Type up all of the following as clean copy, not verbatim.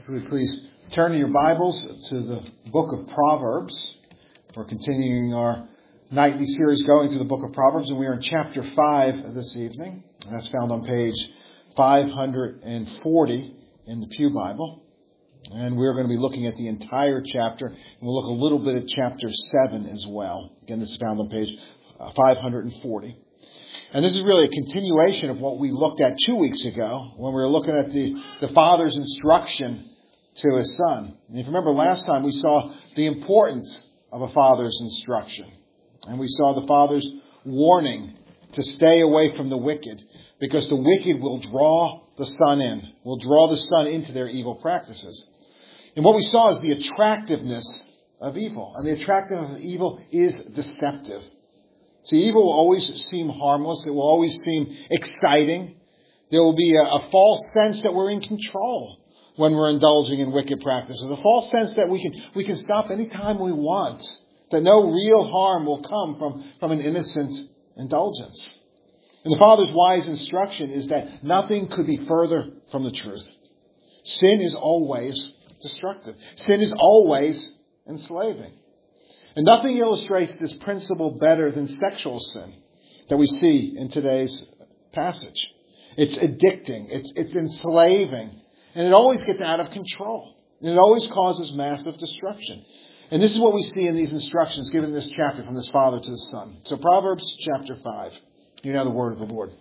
If we would please turn in your Bibles to the book of Proverbs. We're continuing our nightly series going through the book of Proverbs, and we are in chapter 5 this evening. And that's found on page 540 in the Pew Bible. And we're going to be looking at the entire chapter, and we'll look a little bit at chapter 7 as well. Again, this is found on page 540. And this is really a continuation of what we looked at 2 weeks ago when we were looking at the father's instruction to his son. And if you remember last time, we saw the importance of a father's instruction. And we saw the father's warning to stay away from the wicked, because the wicked will draw the son in, will draw the son into their evil practices. And what we saw is the attractiveness of evil. And the attractiveness of evil is deceptive. See, evil will always seem harmless. It will always seem exciting. There will be a false sense that we're in control when we're indulging in wicked practices. A false sense that we can stop anytime we want. That no real harm will come from an innocent indulgence. And the Father's wise instruction is that nothing could be further from the truth. Sin is always destructive. Sin is always enslaving. And nothing illustrates this principle better than sexual sin that we see in today's passage. It's addicting. It's enslaving. And it always gets out of control. And it always causes massive destruction. And this is what we see in these instructions given in this chapter from this father to the son. So Proverbs chapter 5. You know the word of the Lord.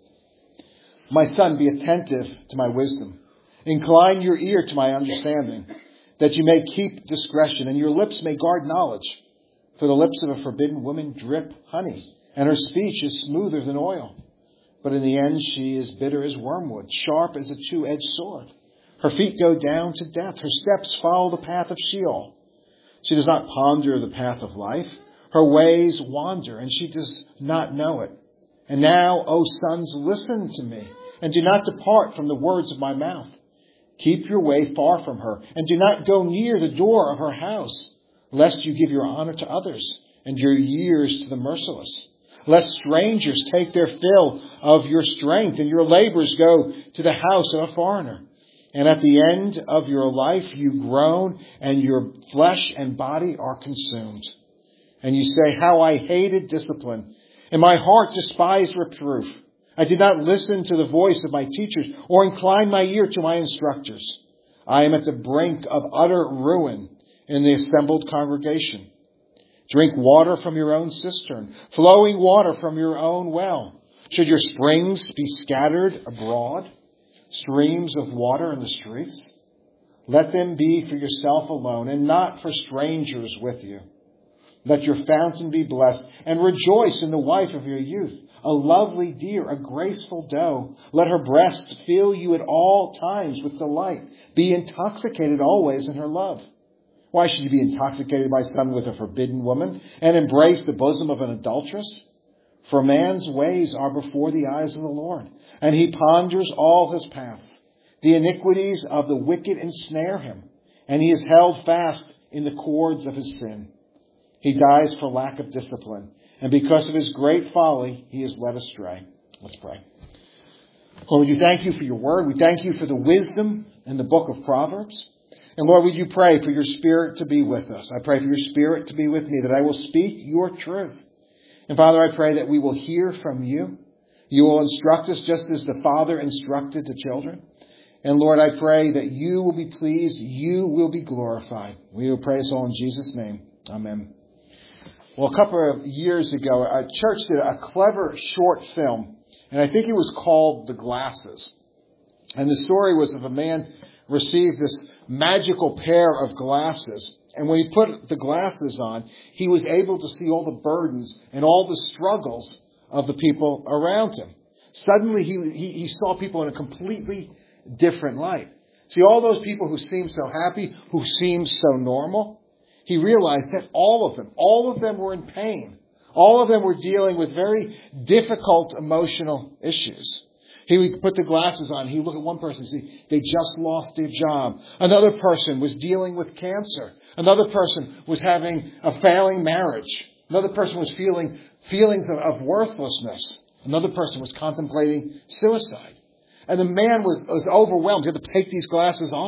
My son, be attentive to my wisdom. Incline your ear to my understanding, that you may keep discretion, and your lips may guard knowledge. For the lips of a forbidden woman drip honey, and her speech is smoother than oil. But in the end she is bitter as wormwood, sharp as a two-edged sword. Her feet go down to death. Her steps follow the path of Sheol. She does not ponder the path of life. Her ways wander, and she does not know it. And now, O sons, listen to me, and do not depart from the words of my mouth. Keep your way far from her, and do not go near the door of her house, lest you give your honor to others, and your years to the merciless. Lest strangers take their fill of your strength, and your labors go to the house of a foreigner. And at the end of your life you groan, and your flesh and body are consumed. And you say, how I hated discipline, and my heart despised reproof. I did not listen to the voice of my teachers, or incline my ear to my instructors. I am at the brink of utter ruin in the assembled congregation. Drink water from your own cistern, flowing water from your own well. Should your springs be scattered abroad, streams of water in the streets? Let them be for yourself alone, and not for strangers with you. Let your fountain be blessed, and rejoice in the wife of your youth, a lovely deer, a graceful doe. Let her breasts fill you at all times with delight. Be intoxicated always in her love. Why should you be intoxicated by some with a forbidden woman, and embrace the bosom of an adulteress? For man's ways are before the eyes of the Lord, and he ponders all his paths. The iniquities of the wicked ensnare him, and he is held fast in the cords of his sin. He dies for lack of discipline, and because of his great folly, he is led astray. Let's pray. Lord, would you thank you for your word. We thank you for the wisdom in the book of Proverbs. And Lord, would you pray for your Spirit to be with us. I pray for your Spirit to be with me, that I will speak your truth. And Father, I pray that we will hear from you. You will instruct us just as the Father instructed the children. And Lord, I pray that you will be pleased. You will be glorified. We will pray this all in Jesus' name. Amen. Well, a couple of years ago, a church did a clever short film, and I think it was called The Glasses. And the story was of a man received this magical pair of glasses. And when he put the glasses on, he was able to see all the burdens and all the struggles of the people around him. Suddenly, he saw people in a completely different light. See, all those people who seemed so happy, who seemed so normal, he realized that all of them were in pain. All of them were dealing with very difficult emotional issues. He would put the glasses on. He would look at one person and see they just lost their job. Another person was dealing with cancer. Another person was having a failing marriage. Another person was feeling feelings of worthlessness. Another person was contemplating suicide. And the man was overwhelmed. He had to take these glasses off.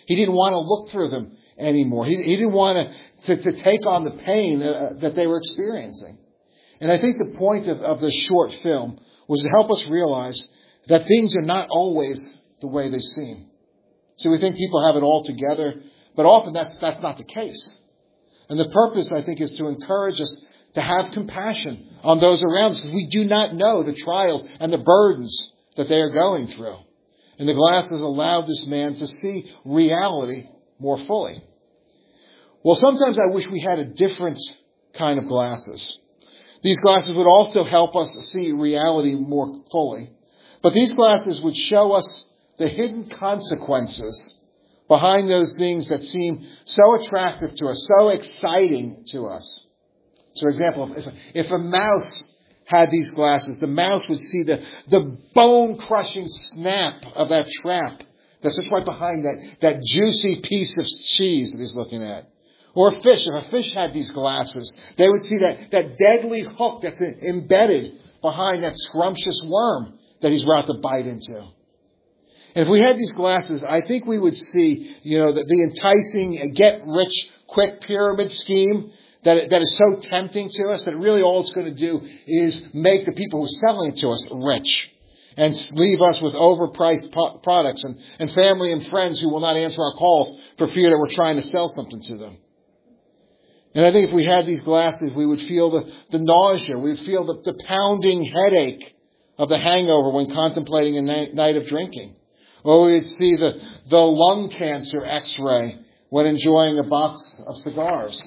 He didn't want to look through them anymore. He didn't want to take on the pain that they were experiencing. And I think the point of this short film was to help us realize that things are not always the way they seem. So we think people have it all together, but often that's not the case. And the purpose, I think, is to encourage us to have compassion on those around us, because we do not know the trials and the burdens that they are going through. And the glasses allowed this man to see reality more fully. Well, sometimes I wish we had a different kind of glasses. These glasses would also help us see reality more fully. But these glasses would show us the hidden consequences behind those things that seem so attractive to us, so exciting to us. So, for example, if a mouse had these glasses, the mouse would see the bone-crushing snap of that trap that's just right behind that juicy piece of cheese that he's looking at. Or a fish, if a fish had these glasses, they would see that deadly hook that's embedded behind that scrumptious worm that he's about to bite into. And if we had these glasses, I think we would see, the enticing get-rich-quick pyramid scheme that is so tempting to us that really all it's going to do is make the people who are selling it to us rich and leave us with overpriced products and family and friends who will not answer our calls for fear that we're trying to sell something to them. And I think if we had these glasses, we would feel the nausea. We would feel the pounding headache of the hangover when contemplating a night of drinking. Or we would see the lung cancer x-ray when enjoying a box of cigars.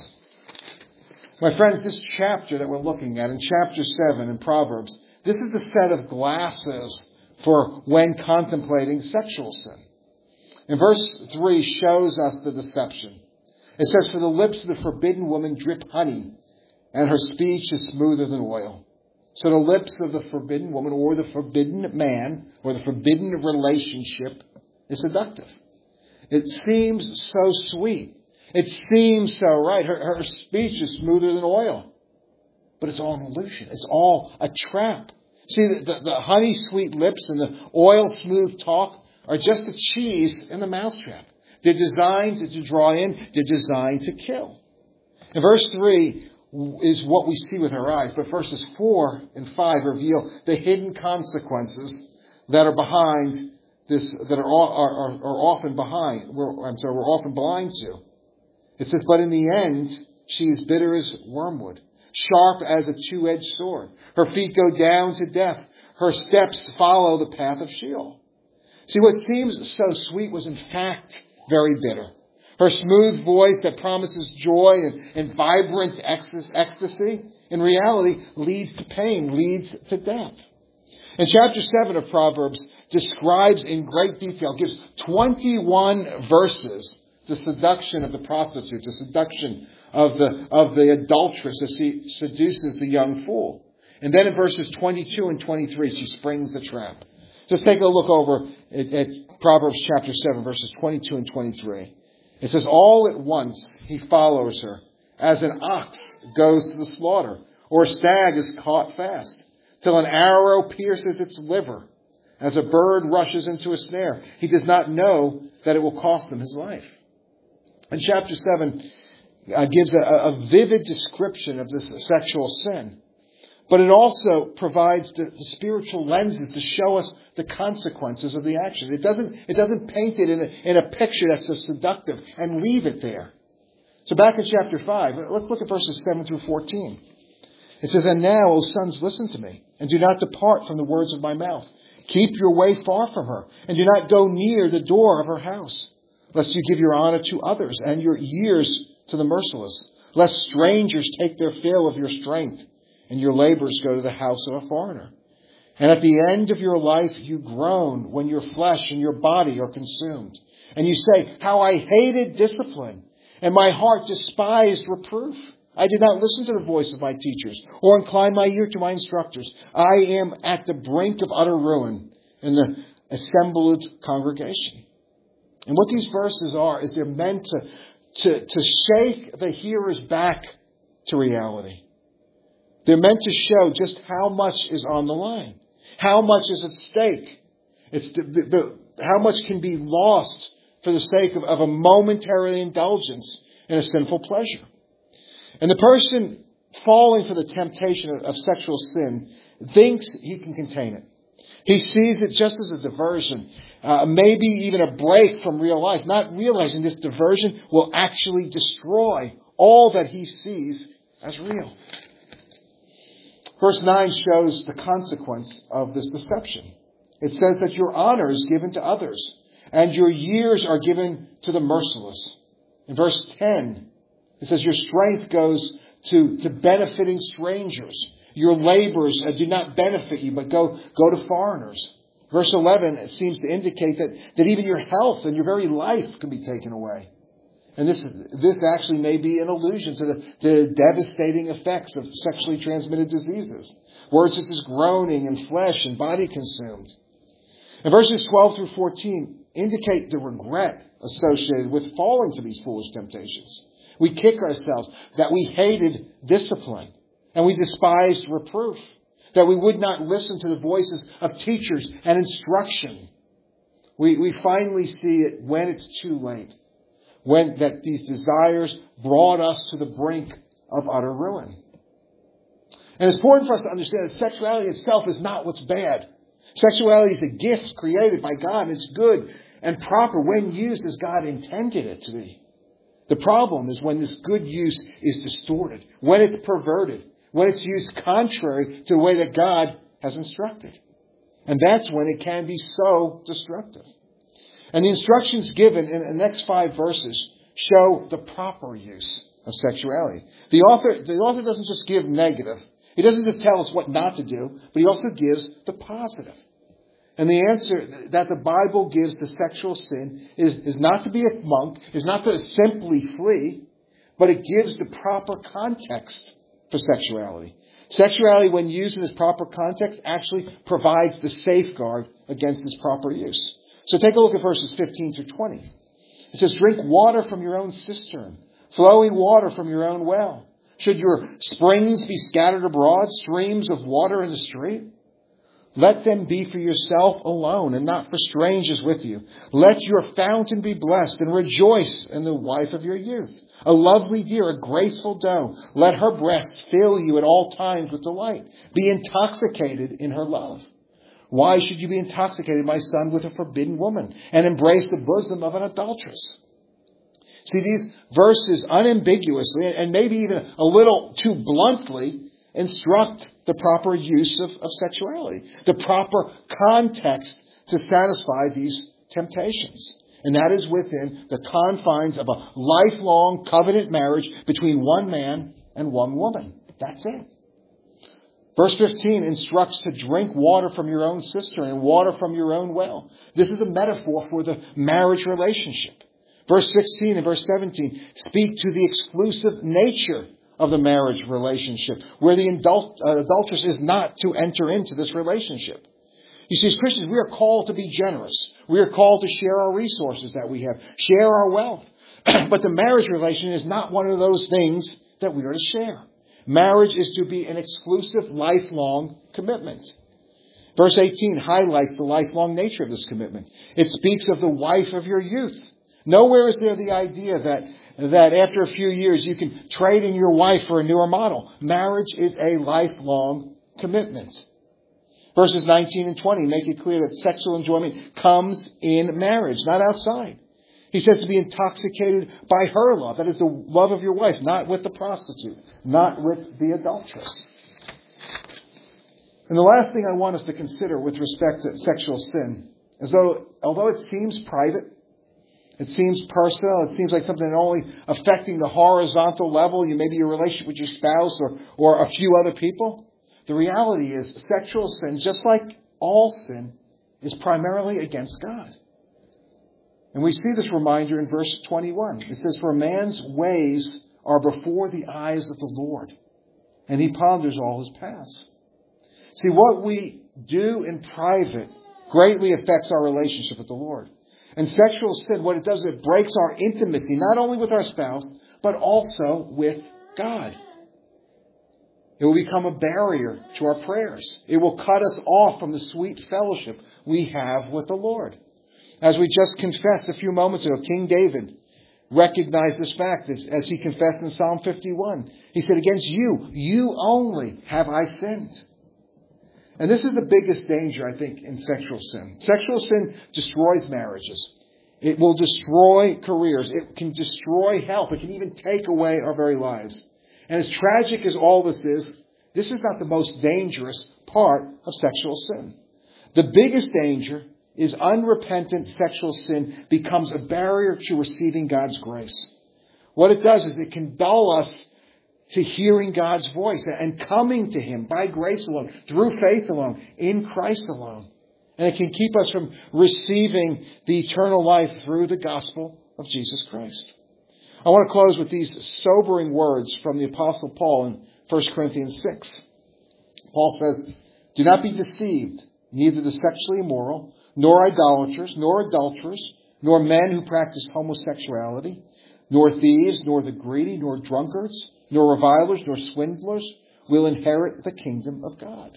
My friends, this chapter that we're looking at, in chapter 7 in Proverbs, this is the set of glasses for when contemplating sexual sin. And verse 3 shows us the deception. It says, "For the lips of the forbidden woman drip honey, and her speech is smoother than oil." So the lips of the forbidden woman, or the forbidden man, or the forbidden relationship, is seductive. It seems so sweet. It seems so right. Her speech is smoother than oil. But it's all an illusion. It's all a trap. See, the honey-sweet lips and the oil-smooth talk are just the cheese in the mousetrap. They're designed to draw in. They're designed to kill. And verse 3 is what we see with our eyes. But verses 4 and 5 reveal the hidden consequences that are behind this, that are often behind. We're often blind to. It says, "But in the end, she is bitter as wormwood, sharp as a two-edged sword. Her feet go down to death. Her steps follow the path of Sheol." See, what seems so sweet was in fact very bitter. Her smooth voice that promises joy and vibrant ecstasy, in reality, leads to pain, leads to death. And chapter 7 of Proverbs describes in great detail, gives 21 verses, the seduction of the prostitute, the seduction of the adulteress as she seduces the young fool. And then in verses 22 and 23, she springs the trap. Just take a look over at Proverbs chapter 7, verses 22 and 23. It says, "All at once he follows her, as an ox goes to the slaughter, or a stag is caught fast, till an arrow pierces its liver, as a bird rushes into a snare. He does not know that it will cost him his life." And chapter 7 gives a vivid description of this sexual sin. But it also provides the spiritual lenses to show us the consequences of the actions. It doesn't paint it in a picture that's so seductive and leave it there. So back in chapter 5, let's look at verses 7 through 14. It says, "And now, O sons, listen to me, and do not depart from the words of my mouth. Keep your way far from her, and do not go near the door of her house, lest you give your honor to others and your years to the merciless, lest strangers take their fill of your strength, and your labors go to the house of a foreigner. And at the end of your life you groan when your flesh and your body are consumed. And you say, 'How I hated discipline, and my heart despised reproof. I did not listen to the voice of my teachers, or incline my ear to my instructors. I am at the brink of utter ruin in the assembled congregation.'" And what these verses are is they're meant to shake the hearers back to reality. They're meant to show just how much is on the line. How much is at stake. How much can be lost for the sake of a momentary indulgence in a sinful pleasure. And the person falling for the temptation of sexual sin thinks he can contain it. He sees it just as a diversion, maybe even a break from real life, not realizing this diversion will actually destroy all that he sees as real. Verse 9 shows the consequence of this deception. It says that your honor is given to others, and your years are given to the merciless. In verse 10, it says your strength goes to benefiting strangers. Your labors do not benefit you, but go to foreigners. Verse 11, it seems to indicate that even your health and your very life can be taken away. And this actually may be an allusion to the devastating effects of sexually transmitted diseases. Words such as groaning and flesh and body consumed. And verses 12 through 14 indicate the regret associated with falling for these foolish temptations. We kick ourselves that we hated discipline and we despised reproof, that we would not listen to the voices of teachers and instruction. We finally see it when it's too late, when that these desires brought us to the brink of utter ruin. And it's important for us to understand that sexuality itself is not what's bad. Sexuality is a gift created by God, and it's good and proper when used as God intended it to be. The problem is when this good use is distorted, when it's perverted, when it's used contrary to the way that God has instructed. And that's when it can be so destructive. And the instructions given in the next 5 verses show the proper use of sexuality. The author doesn't just give negative. He doesn't just tell us what not to do, but he also gives the positive. And the answer that the Bible gives to sexual sin is not to be a monk, is not to simply flee, but it gives the proper context for sexuality. Sexuality, when used in its proper context, actually provides the safeguard against its proper use. So take a look at verses 15 through 20. It says, drink water from your own cistern, flowing water from your own well. Should your springs be scattered abroad, streams of water in the street? Let them be for yourself alone and not for strangers with you. Let your fountain be blessed and rejoice in the wife of your youth. A lovely deer, a graceful doe. Let her breasts fill you at all times with delight. Be intoxicated in her love. Why should you be intoxicated, my son, with a forbidden woman and embrace the bosom of an adulteress? See, these verses unambiguously and maybe even a little too bluntly instruct the proper use of sexuality, the proper context to satisfy these temptations. And that is within the confines of a lifelong covenant marriage between one man and one woman. That's it. Verse 15 instructs to drink water from your own cistern and water from your own well. This is a metaphor for the marriage relationship. Verse 16 and verse 17 speak to the exclusive nature of the marriage relationship, where the adulteress is not to enter into this relationship. You see, as Christians, we are called to be generous. We are called to share our resources that we have, share our wealth. But the marriage relation is not one of those things that we are to share. Marriage is to be an exclusive, lifelong commitment. Verse 18 highlights the lifelong nature of this commitment. It speaks of the wife of your youth. Nowhere is there the idea that after a few years you can trade in your wife for a newer model. Marriage is a lifelong commitment. Verses 19 and 20 make it clear that sexual enjoyment comes in marriage, not outside. He says to be intoxicated by her love. That is the love of your wife, not with the prostitute, not with the adulteress. And the last thing I want us to consider with respect to sexual sin is although it seems private, it seems personal, it seems like something only affecting the horizontal level, maybe your relationship with your spouse or a few other people, the reality is sexual sin, just like all sin, is primarily against God. And we see this reminder in verse 21. It says, for a man's ways are before the eyes of the Lord, and he ponders all his paths. See, what we do in private greatly affects our relationship with the Lord. And sexual sin, what it does, it breaks our intimacy, not only with our spouse, but also with God. It will become a barrier to our prayers. It will cut us off from the sweet fellowship we have with the Lord. As we just confessed a few moments ago, King David recognized this fact as he confessed in Psalm 51. He said, against you only have I sinned. And this is the biggest danger, I think, in sexual sin. Sexual sin destroys marriages. It will destroy careers. It can destroy health. It can even take away our very lives. And as tragic as all this is not the most dangerous part of sexual sin. The biggest danger is unrepentant sexual sin becomes a barrier to receiving God's grace. What it does is it can dull us to hearing God's voice and coming to Him by grace alone, through faith alone, in Christ alone. And it can keep us from receiving the eternal life through the gospel of Jesus Christ. I want to close with these sobering words from the Apostle Paul in 1 Corinthians 6. Paul says, do not be deceived, neither the sexually immoral, nor idolaters, nor adulterers, nor men who practice homosexuality, nor thieves, nor the greedy, nor drunkards, nor revilers, nor swindlers will inherit the kingdom of God.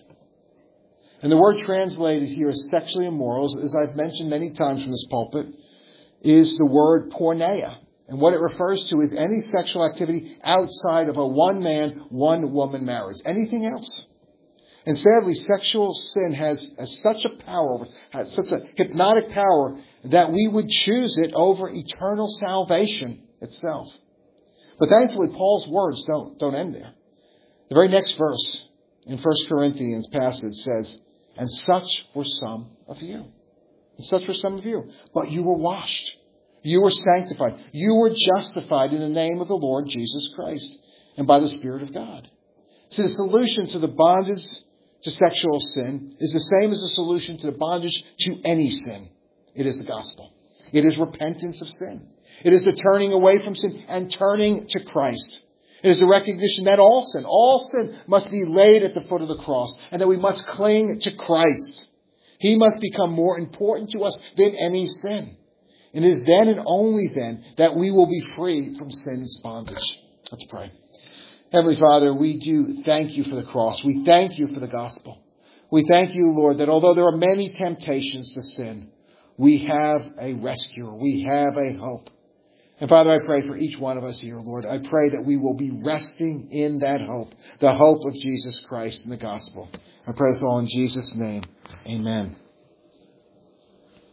And the word translated here as sexually immoral, as I've mentioned many times from this pulpit, is the word porneia. And what it refers to is any sexual activity outside of a one-man, one-woman marriage. Anything else. And sadly, sexual sin has such a power, has such a hypnotic power, that we would choose it over eternal salvation itself. But thankfully, Paul's words don't end there. The very next verse in 1 Corinthians passage says, and such were some of you. And such were some of you. But you were washed. You were sanctified. You were justified in the name of the Lord Jesus Christ and by the Spirit of God. See, the solution to the bondage to sexual sin is the same as the solution to the bondage to any sin. It is the gospel. It is repentance of sin. It is the turning away from sin and turning to Christ. It is the recognition that all sin must be laid at the foot of the cross and that we must cling to Christ. He must become more important to us than any sin. And it is then and only then that we will be free from sin's bondage. Let's pray. Heavenly Father, we do thank you for the cross. We thank you for the gospel. We thank you, Lord, that although there are many temptations to sin, we have a rescuer. We have a hope. And Father, I pray for each one of us here, Lord. I pray that we will be resting in that hope, the hope of Jesus Christ and the gospel. I pray this all in Jesus' name. Amen.